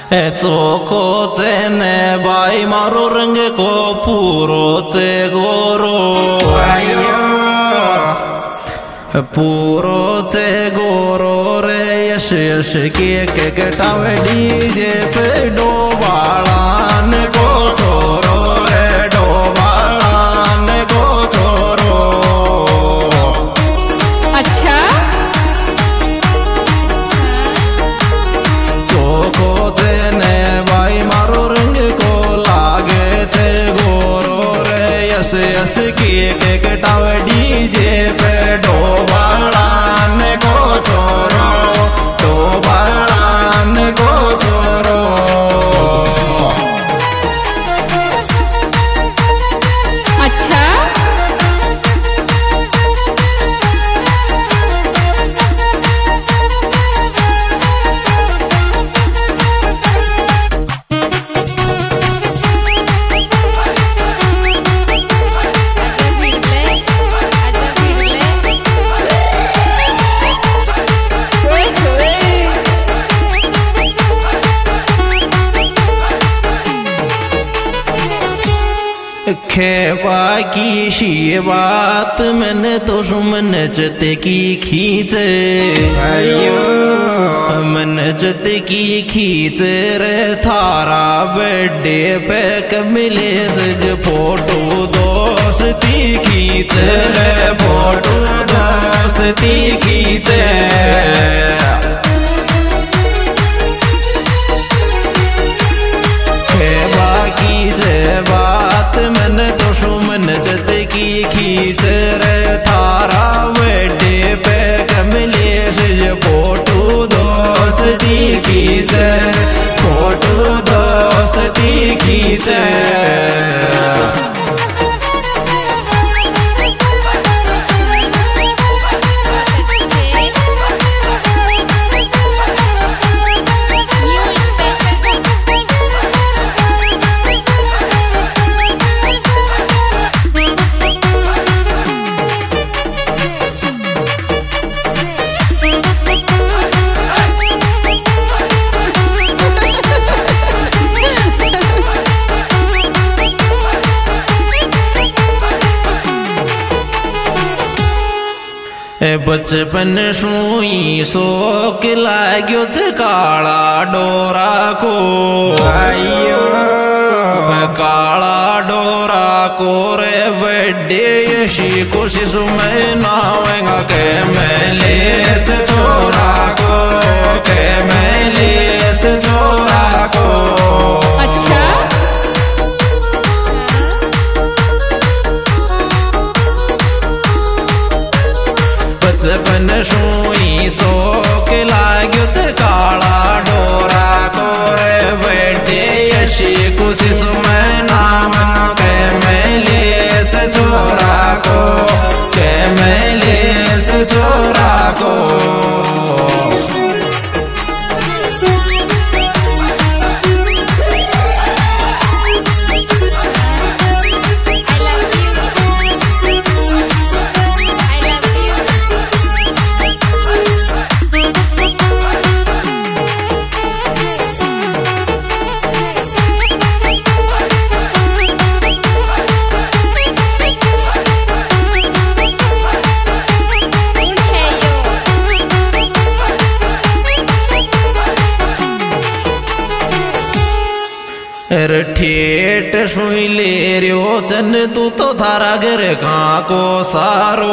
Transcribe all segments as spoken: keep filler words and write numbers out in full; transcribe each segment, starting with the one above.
चोखो चेने बाई मारो रंग को पूरो चे गोरो पूरो चे गोरो रे यश यश के के गटावे डीजे पे डोबालान को छोरो रे डोबालान को छोरो। अच्छा चोखो चेने बाई मारो रंग को लागे चे गोरो रे यस यस किए के कटावे डीजे पे डोबालान को छोरो डोबालान को छोरो। अच्छा खेवा की शी बात मैंने तो सुमन जते की खींचे मन जते की खींचे रे थारा बर्थडे पे कमिले सज फोटो दोस्ती खींचे रे फोटो दोस्ती खींचे। मैंने तो सुमन जत की खींच रे थारा बर्थडे पे कमले से फोटो दोस्ती खींच फोटो दोस्ती खींच। बचपन सुई शोक लाग्यो काला डोरा को काला डोरा को रे बर्थडे यशी कोशिश में नावेगा के मेले से छोरा को के मेले से छोरा को। अच्छा बचपन सुई शोक लाग्यो काला डोरा को रे बर्थडे यशी कोशिश में नाम के मेले से छोरा को के मेले से छोरा को। ठेठ सुई ले रियो चन तू तो थारा घर का को सारो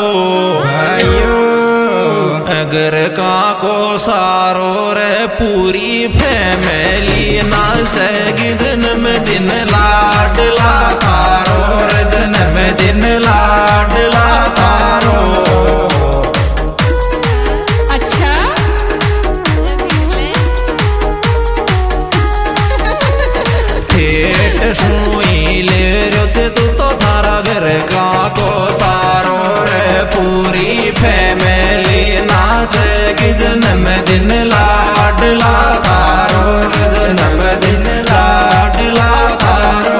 घर का को सारो रे पूरी फैमिली नाचेगी जन्म दिन लाडला तारो रे जन्म दिन लाडला तारो। सुई ले रे तू तो थारा घर का को सारो रे पूरी फैमिली नाचेगी जन्म दिन लाडला तारो जन्म दिन लाडला तारो।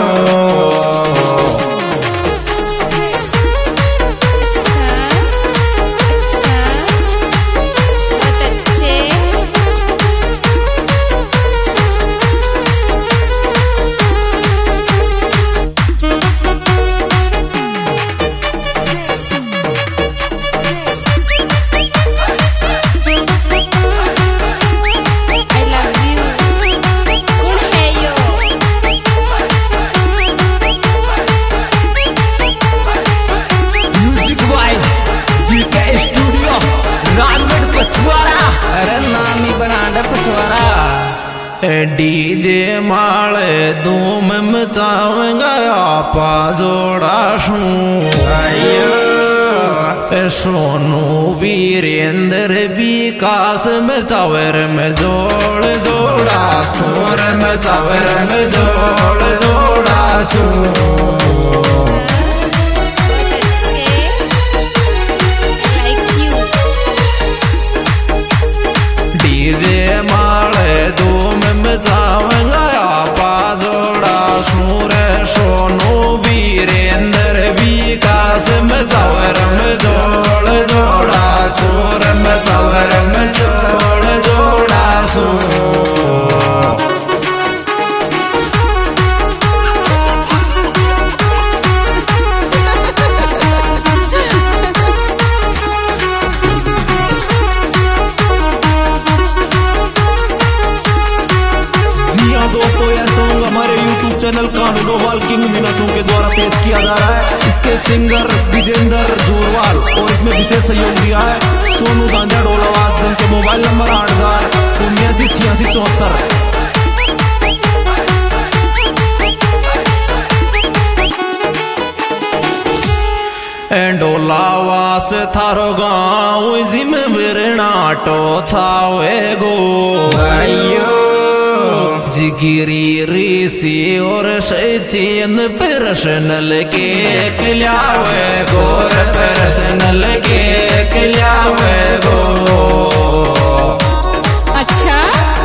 अरे नामी बनांड पछवारा डीजे माले धूम मचावेंगा आपा जोड़ा शू सोनू वीरेंद्र विकास में चावर में जोड़ जोड़ा सोर में चावर में जोड़ जोड़ा सू डीजे माले धूम मचावेंगा आपा जोड़ा शूर सोनू वीरेंद्र विकास में चावर में जोड़ जोड़ा सोर में चावर में जोड़ जोड़ा सू चैनल कानूनोवाल किंग मीनासों के द्वारा पेश किया जा रहा है। इसके सिंगर विजेंद्र जोरवाल और इसमें विशेष सहयोग दिया है सोनू गांजा ढोलावाद। जिनके मोबाइल नंबर आठ हजार उन्यासी छियासी चौहत्तर। डोलावास थारो गाँव जिम बिरनाटो छावे गो जिगिरी ऋषि और सचिन पर्सनल के खिलावे गोर पर्सनल के खिलावे गो। अच्छा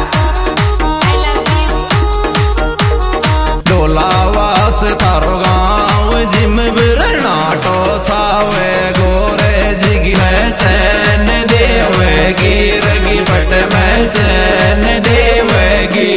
डोलावास थारो गाँव जिम बिरनाटो छावे गोरे जिगी में चैन देवेगी रगी पट में चैन देवेगी।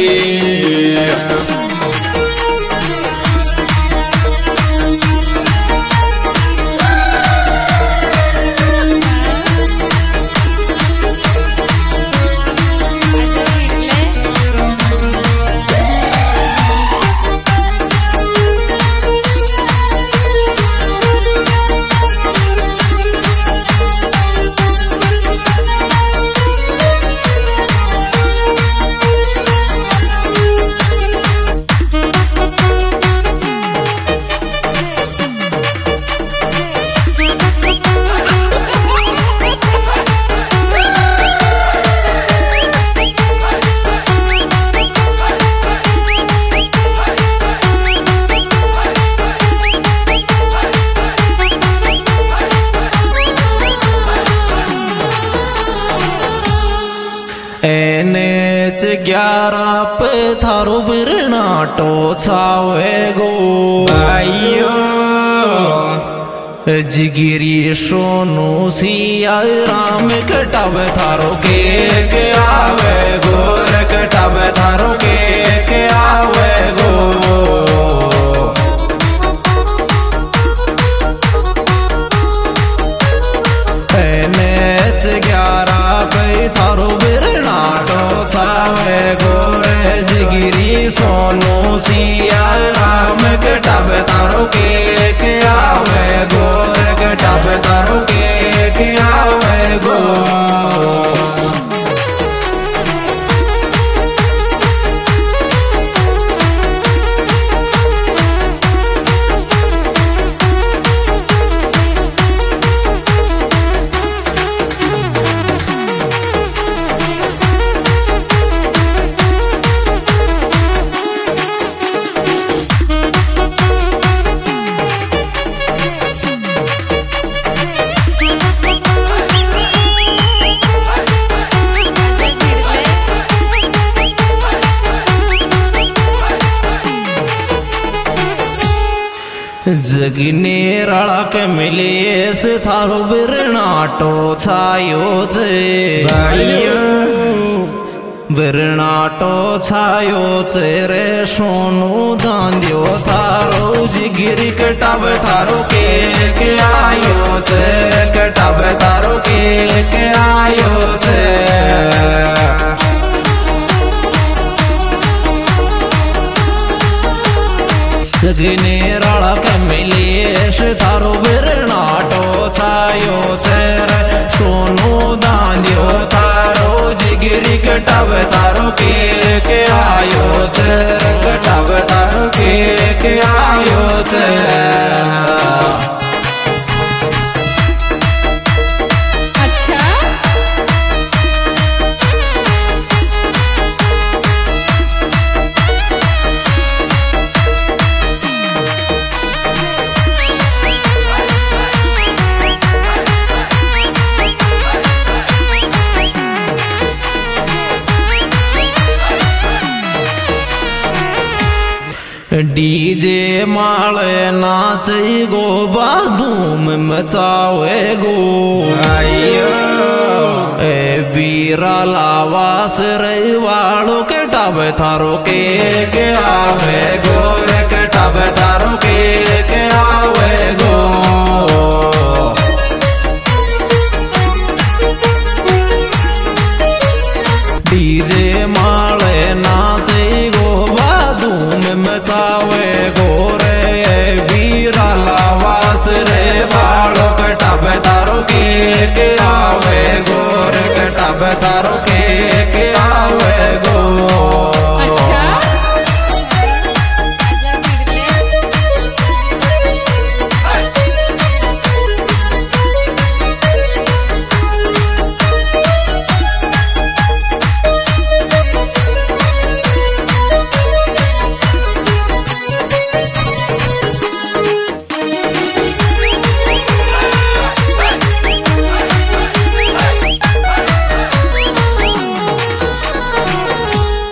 एनेच ग्यारह पे थारो बिरनाटो छावे गो आयो जिगिरी सोनू सिया राम कटावे थारो के के आवे गोर कटावे थारो के के आवे गो। एनेच ग्यारह पे थारो बिरनाटो छावे गोरे जिगिरी सोनू सिया राम कटावे तारो के के आवे गोर कटावे तारो के के आवे गो। जगिने रड़क मिले से थारो बिरनाटो छायो जे बिरनाटो छायो चे रे सोनू दांदियो थारो जिगिरी कटावे थारो के के आयो चे कटावे तारो के के आयो चे। जगिने रड़क मिलेश थारो बिरनाटो छायो तेरे सोनू दांदियो थारो जी कटावे तारो के के आयो छे कटावे तारो के के आयो छे। डीजे माले नाचे गो बाधूम मचावे गो आयो ए वीरा लावास रे वालो के टावे थारो के के आवे गो रे के टावे थारो के के आवे गो। डीजे माले नाचे गो बाधूम मचावे गोरे वीरा लावास रे वालो कटावे तारो के के आवे गोरे कटावे तारो के